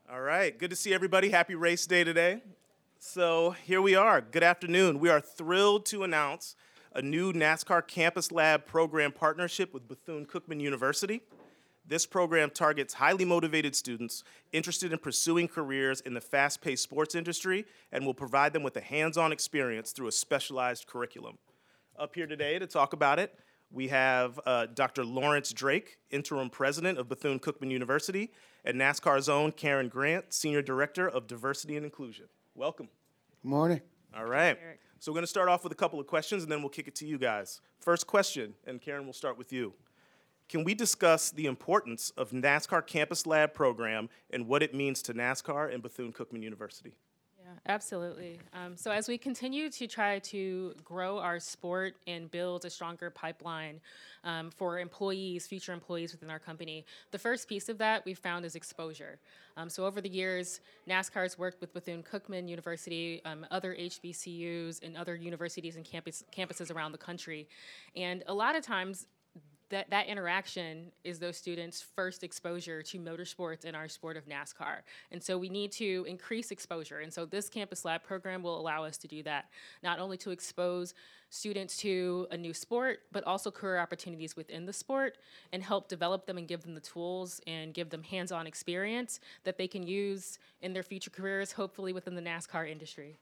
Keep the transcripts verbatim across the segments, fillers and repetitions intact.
All right, good to see everybody. Happy race day today. So here we are. Good afternoon. We are thrilled to announce a new NASCAR Campus Lab program partnership with Bethune-Cookman University. This program targets highly motivated students interested in pursuing careers in the fast-paced sports industry and will provide them with a hands-on experience through a specialized curriculum. Up here today to talk about it, we have uh, Doctor Lawrence Drake, Interim President of Bethune-Cookman University, and NASCAR's own Karen Grant, Senior Director of Diversity and Inclusion. Welcome. Good morning. All right. So we're going to start off with a couple of questions, and then we'll kick it to you guys. First question, and Karen, we'll start with you. Can we discuss the importance of NASCAR Campus Lab program and what it means to NASCAR and Bethune-Cookman University? Yeah, absolutely. Um, so as we continue to try to grow our sport and build a stronger pipeline um, for employees, future employees within our company, the first piece of that we found is exposure. Um, so over the years, NASCAR has worked with Bethune-Cookman University, um, other H B C Us, and other universities and campus, campuses around the country. And a lot of times, That, that interaction is those students' first exposure to motorsports in our sport of NASCAR. And so we need to increase exposure. And so this Campus Lab program will allow us to do that, not only to expose students to a new sport, but also career opportunities within the sport and help develop them and give them the tools and give them hands-on experience that they can use in their future careers, hopefully within the NASCAR industry.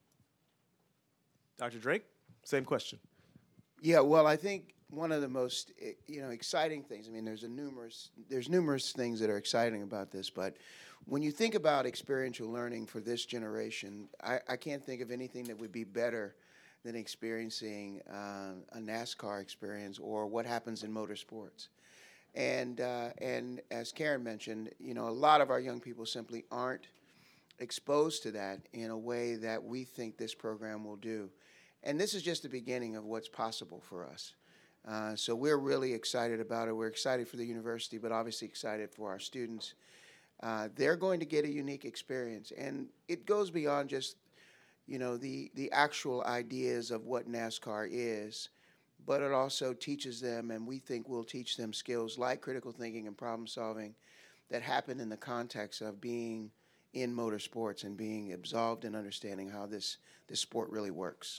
Doctor Drake, same question. Yeah, well, I think one of the most, you know, exciting things, I mean, there's a numerous, there's numerous things that are exciting about this, but when you think about experiential learning for this generation, I, I can't think of anything that would be better than experiencing uh, a NASCAR experience or what happens in motorsports. And, uh, and as Karen mentioned, you know, a lot of our young people simply aren't exposed to that in a way that we think this program will do. And this is just the beginning of what's possible for us. Uh, so we're really excited about it. We're excited for the university, but obviously excited for our students. Uh, they're going to get a unique experience, and it goes beyond just, you know, the, the actual ideas of what NASCAR is, but it also teaches them, and we think will teach them skills like critical thinking and problem solving that happen in the context of being in motorsports and being absolved in understanding how this, this sport really works.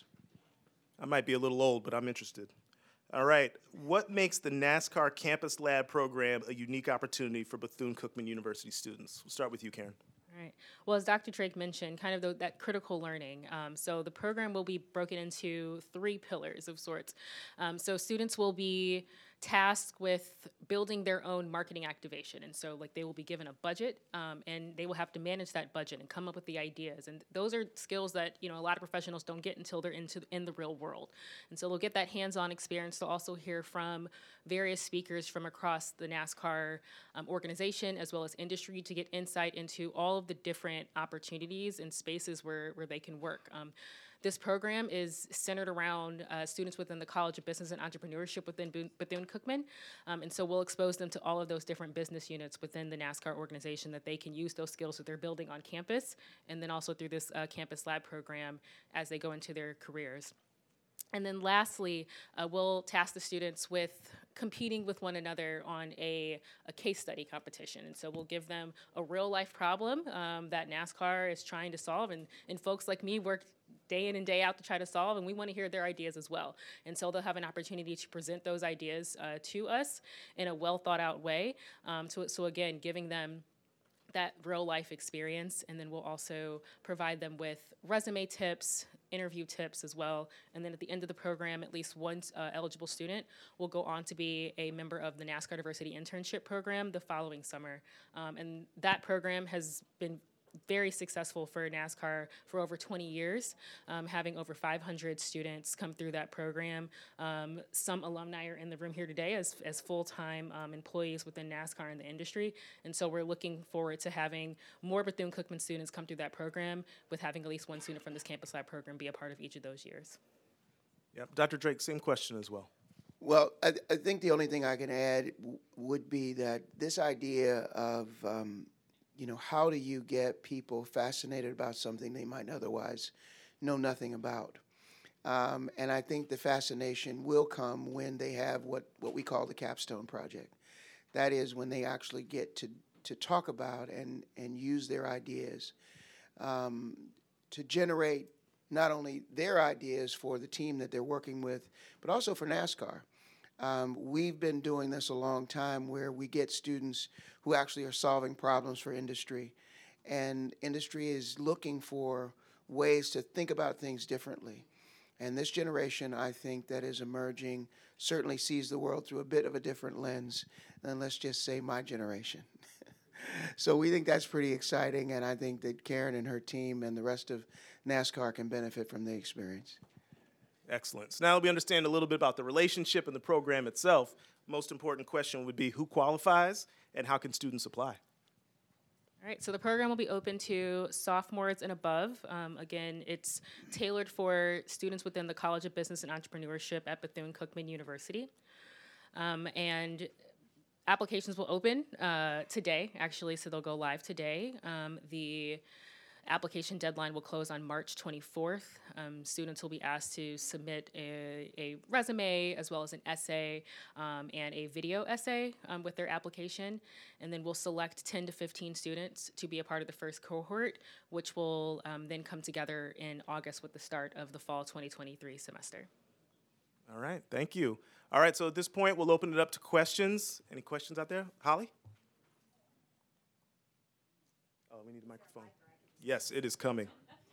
I might be a little old, but I'm interested. All right, what makes the NASCAR Campus Lab program a unique opportunity for Bethune-Cookman University students? We'll start with you, Karen. All right. Well, as Doctor Drake mentioned, kind of the, that critical learning. Um, so the program will be broken into three pillars of sorts. Um, so students will be tasked with building their own marketing activation. And so like they will be given a budget um, and they will have to manage that budget and come up with the ideas. And those are skills that, you know, a lot of professionals don't get until they're into in the real world. And so they'll get that hands-on experience. They'll also hear from various speakers from across the NASCAR um, organization as well as industry to get insight into all of the different opportunities and spaces where, where they can work. Um, This program is centered around uh, students within the College of Business and Entrepreneurship within Bethune-Cookman, um, and so we'll expose them to all of those different business units within the NASCAR organization that they can use those skills that they're building on campus, and then also through this uh, Campus Lab program as they go into their careers. And then lastly, uh, we'll task the students with competing with one another on a, a case study competition. And so we'll give them a real life problem um, that NASCAR is trying to solve, and, and folks like me work day in and day out to try to solve, and we want to hear their ideas as well. And so they'll have an opportunity to present those ideas uh, to us in a well thought out way. Um, so, so again, giving them that real life experience, and then we'll also provide them with resume tips, interview tips as well. And then at the end of the program, at least one uh, eligible student will go on to be a member of the NASCAR Diversity Internship Program the following summer. Um, and that program has been very successful for NASCAR for over twenty years, um, having over five hundred students come through that program. Um, some alumni are in the room here today as, as full-time um, employees within NASCAR in the industry, and so we're looking forward to having more Bethune-Cookman students come through that program, with having at least one student from this Campus Lab program be a part of each of those years. Yep. Doctor Drake, same question as well. Well, I, th- I think the only thing I can add w- would be that this idea of um, you know, how do you get people fascinated about something they might otherwise know nothing about? Um, and I think the fascination will come when they have what, what we call the capstone project. That is when they actually get to to talk about and, and use their ideas um, to generate not only their ideas for the team that they're working with, but also for NASCAR. Um, we've been doing this a long time where we get students who actually are solving problems for industry, and industry is looking for ways to think about things differently. And this generation, I think, that is emerging certainly sees the world through a bit of a different lens than, let's just say, my generation. So we think that's pretty exciting, and I think that Karen and her team and the rest of NASCAR can benefit from the experience. Excellent. So now that we understand a little bit about the relationship and the program itself, most important question would be who qualifies and how can students apply? All right, so the program will be open to sophomores and above. Um, again, it's tailored for students within the College of Business and Entrepreneurship at Bethune-Cookman University. Um, and applications will open uh, today, actually, so they'll go live today. Um, the application deadline will close on March twenty-fourth. Um, students will be asked to submit a, a resume as well as an essay um, and a video essay um, with their application. And then we'll select ten to fifteen students to be a part of the first cohort, which will um, then come together in August with the start of the fall twenty twenty-three semester. All right, thank you. All right, so at this point, we'll open it up to questions. Any questions out there? Holly? Oh, we need a microphone. Yes, it is coming.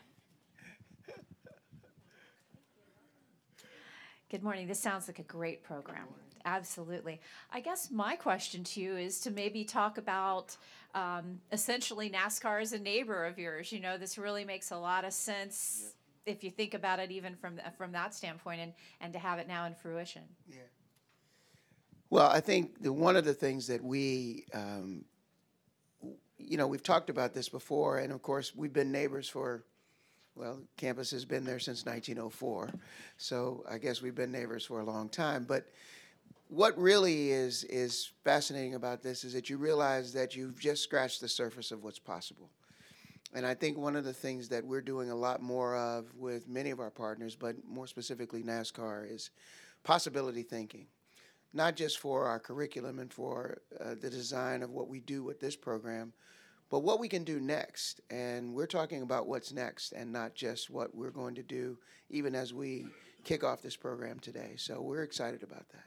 Good morning. This sounds like a great program. Absolutely. I guess my question to you is to maybe talk about um, essentially NASCAR as a neighbor of yours. You know, this really makes a lot of sense yeah. if you think about it even from from that standpoint, and, and to have it now in fruition. Yeah. Well, I think the, one of the things that we um, you know, we've talked about this before, and of course, we've been neighbors for, well, campus has been there since nineteen oh four, so I guess we've been neighbors for a long time. But what really is is fascinating about this is that you realize that you've just scratched the surface of what's possible. And I think one of the things that we're doing a lot more of with many of our partners, but more specifically NASCAR, is possibility thinking. Not just for our curriculum and for uh, the design of what we do with this program, but what we can do next. And we're talking about what's next and not just what we're going to do even as we kick off this program today. So we're excited about that.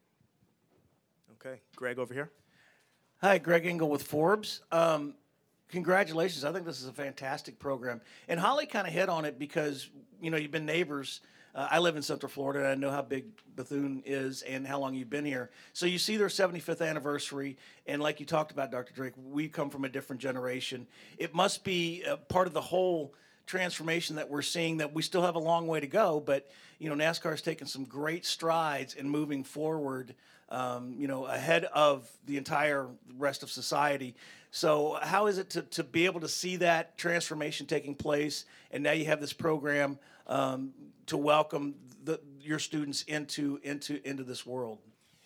Okay, Greg over here. Hi, Greg Engel with Forbes. Um, congratulations. I think this is a fantastic program. And Holly kind of hit on it because, you know, you've been neighbors. Uh, I live in Central Florida, and I know how big Bethune is and how long you've been here. So you see their seventy-fifth anniversary, and like you talked about, Doctor Drake, we come from a different generation. It must be uh, part of the whole transformation that we're seeing, that we still have a long way to go, but you know, NASCAR has taken some great strides in moving forward, um, you know, ahead of the entire rest of society. So how is it to, to be able to see that transformation taking place, and now you have this program um, to welcome the, your students into into into this world?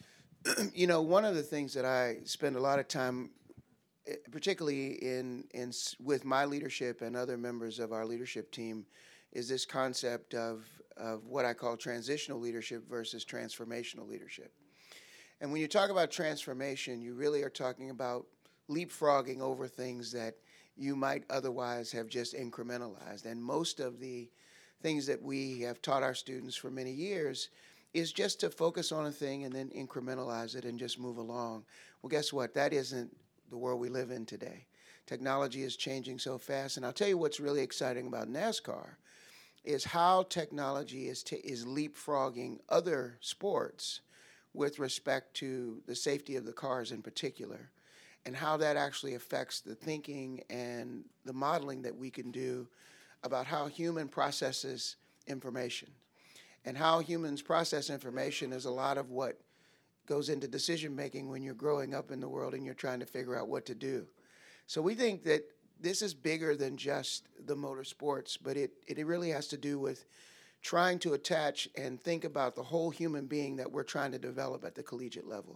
You know, one of the things that I spend a lot of time, particularly in in with my leadership and other members of our leadership team, is this concept of of what I call transitional leadership versus transformational leadership. And when you talk about transformation, you really are talking about leapfrogging over things that you might otherwise have just incrementalized. And most of the things that we have taught our students for many years is just to focus on a thing and then incrementalize it and just move along. Well, guess what? That isn't the world we live in today. Technology is changing so fast. And I'll tell you what's really exciting about NASCAR is how technology is, t- is leapfrogging other sports with respect to the safety of the cars in particular, and how that actually affects the thinking and the modeling that we can do about how human processes information. And how humans process information is a lot of what goes into decision making when you're growing up in the world and you're trying to figure out what to do. So we think that this is bigger than just the motorsports, but it, it really has to do with trying to attach and think about the whole human being that we're trying to develop at the collegiate level.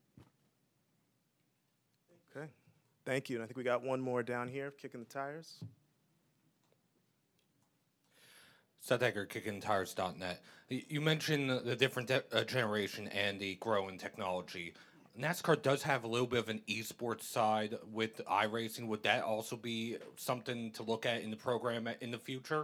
Okay, thank you. And I think we got one more down here, kicking the tires. Seth Egger, kicking tires dot net. You mentioned the different de- uh, generation and the growing technology. NASCAR does have a little bit of an esports side with iRacing. Would that also be something to look at in the program in the future?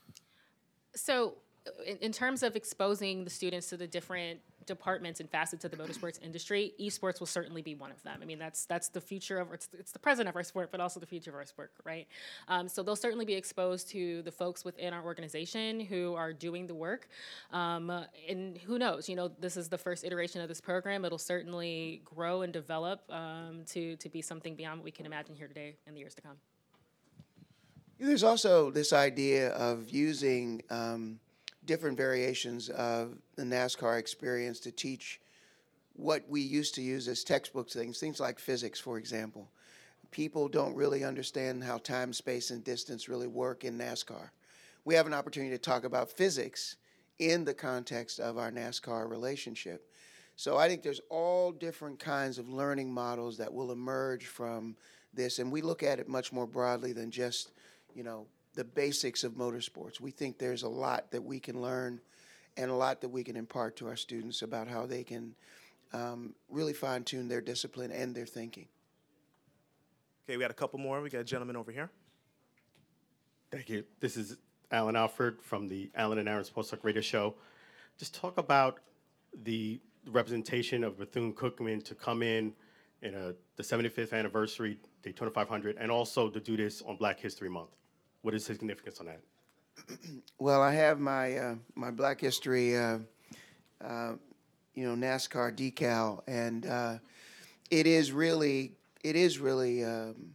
So, in, in terms of exposing the students to the different departments and facets of the motorsports industry, esports will certainly be one of them. I mean, that's that's the future of it's, it's the present of our sport, but also the future of our sport, right? Um, so they'll certainly be exposed to the folks within our organization who are doing the work. Um, and who knows? You know, this is the first iteration of this program. It'll certainly grow and develop um, to to be something beyond what we can imagine here today in the years to come. There's also this idea of using um, different variations of the NASCAR experience to teach what we used to use as textbook things, things like physics, for example. People don't really understand how time, space, and distance really work in NASCAR. We have an opportunity to talk about physics in the context of our NASCAR relationship. So I think there's all different kinds of learning models that will emerge from this, and we look at it much more broadly than just, you know, the basics of motorsports. We think there's a lot that we can learn and a lot that we can impart to our students about how they can um, really fine-tune their discipline and their thinking. Okay, we got a couple more. We got a gentleman over here. Thank you. This is Alan Alford from the Alan and Aaron Sports Talk Radio Show. Just talk about the representation of Bethune-Cookman to come in in a, the seventy-fifth anniversary Daytona five hundred and also to do this on Black History Month. What is the significance on that? Well, I have my uh, my Black History, uh, uh, you know, NASCAR decal, and uh, it is really it is really um,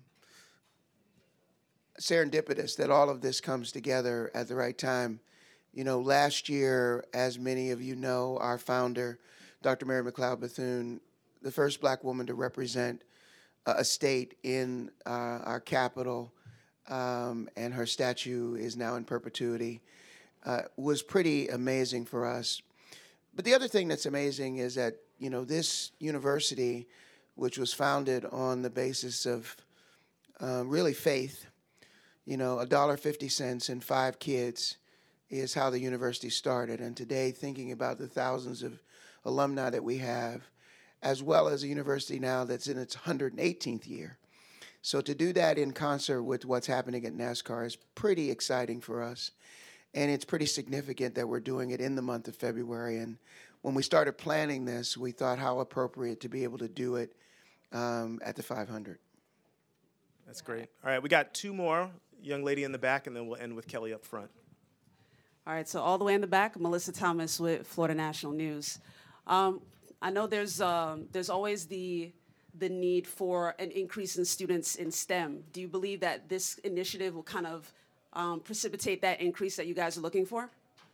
serendipitous that all of this comes together at the right time. You know, last year, as many of you know, our founder, Doctor Mary McLeod Bethune, the first Black woman to represent uh, a state in uh, our capital. Um, and her statue is now in perpetuity, uh, was pretty amazing for us. But the other thing that's amazing is that, you know, this university, which was founded on the basis of uh, really faith, you know, a dollar fifty cents and five kids is how the university started. And today, thinking about the thousands of alumni that we have, as well as a university now that's in its one hundred eighteenth year. So to do that in concert with what's happening at NASCAR is pretty exciting for us. And it's pretty significant that we're doing it in the month of February. And when we started planning this, we thought how appropriate to be able to do it um, at the five hundred. That's great. All right, we got two more. Young lady in the back, and then we'll end with Kelly up front. All right, so all the way in the back, Melissa Thomas with Florida National News. Um, I know there's um, there's always the the need for an increase in students in STEM. Do you believe that this initiative will kind of um, precipitate that increase that you guys are looking for?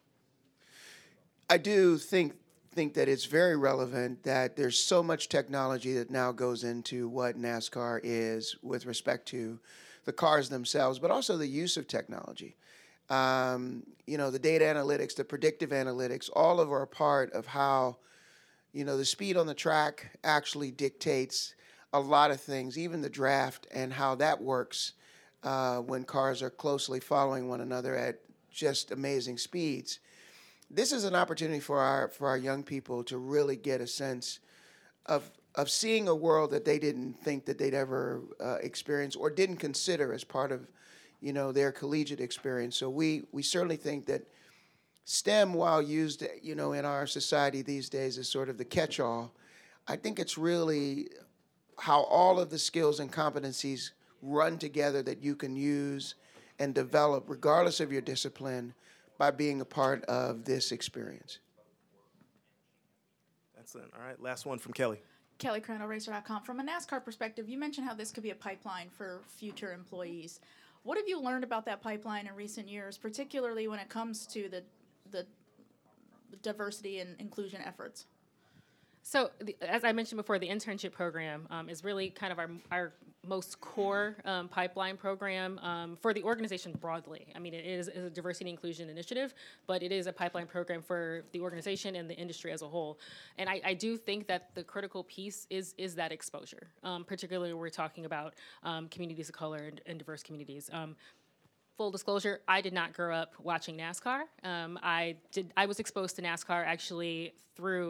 I do think think that it's very relevant that there's so much technology that now goes into what NASCAR is with respect to the cars themselves, but also the use of technology. Um, you know, the data analytics, the predictive analytics, all of are a part of how, you know, the speed on the track actually dictates a lot of things, even the draft and how that works uh, when cars are closely following one another at just amazing speeds. This is an opportunity for our for our young people to really get a sense of of seeing a world that they didn't think that they'd ever uh, experience or didn't consider as part of, you know, their collegiate experience. So we we certainly think that STEM, while used, you know, in our society these days as sort of the catch-all, I think it's really how all of the skills and competencies run together that you can use and develop regardless of your discipline by being a part of this experience. Excellent. All right, last one from Kelly. Kelly Crandall, Racer dot com. From a NASCAR perspective, you mentioned how this could be a pipeline for future employees. What have you learned about that pipeline in recent years, particularly when it comes to the the diversity and inclusion efforts? So, the, as I mentioned before, the internship program um, is really kind of our our most core um, pipeline program um, for the organization broadly. I mean, it is, is a diversity and inclusion initiative, but it is a pipeline program for the organization and the industry as a whole. And I, I do think that the critical piece is is that exposure, um, particularly when we're talking about um, communities of color and, and diverse communities. Um, Full disclosure, I did not grow up watching NASCAR. Um, I did. I was exposed to NASCAR actually through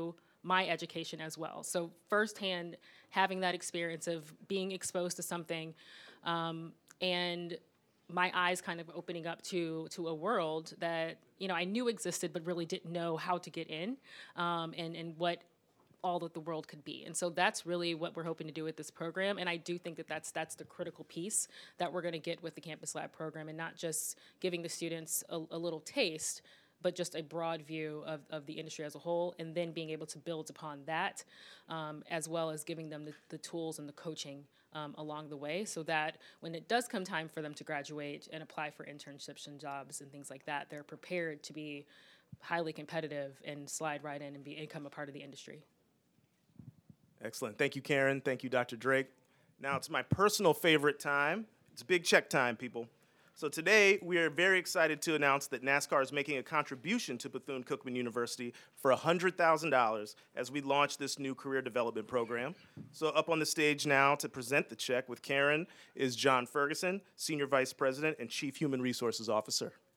my education as well. So firsthand, having that experience of being exposed to something um, and my eyes kind of opening up to to a world that, you know, I knew existed but really didn't know how to get in um, and, and what all that the world could be. And so that's really what we're hoping to do with this program. And I do think that that's, that's the critical piece that we're going to get with the Campus Lab program, and not just giving the students a, a little taste, but just a broad view of, of the industry as a whole, and then being able to build upon that, um, as well as giving them the, the tools and the coaching um, along the way, so that when it does come time for them to graduate and apply for internships and jobs and things like that, they're prepared to be highly competitive and slide right in and, be, and become a part of the industry. Excellent. Thank you, Karen. Thank you, Doctor Drake. Now it's my personal favorite time. It's big check time, people. So today, we are very excited to announce that NASCAR is making a contribution to Bethune-Cookman University for one hundred thousand dollars as we launch this new career development program. So up on the stage now to present the check with Karen is John Ferguson, Senior Vice President and Chief Human Resources Officer.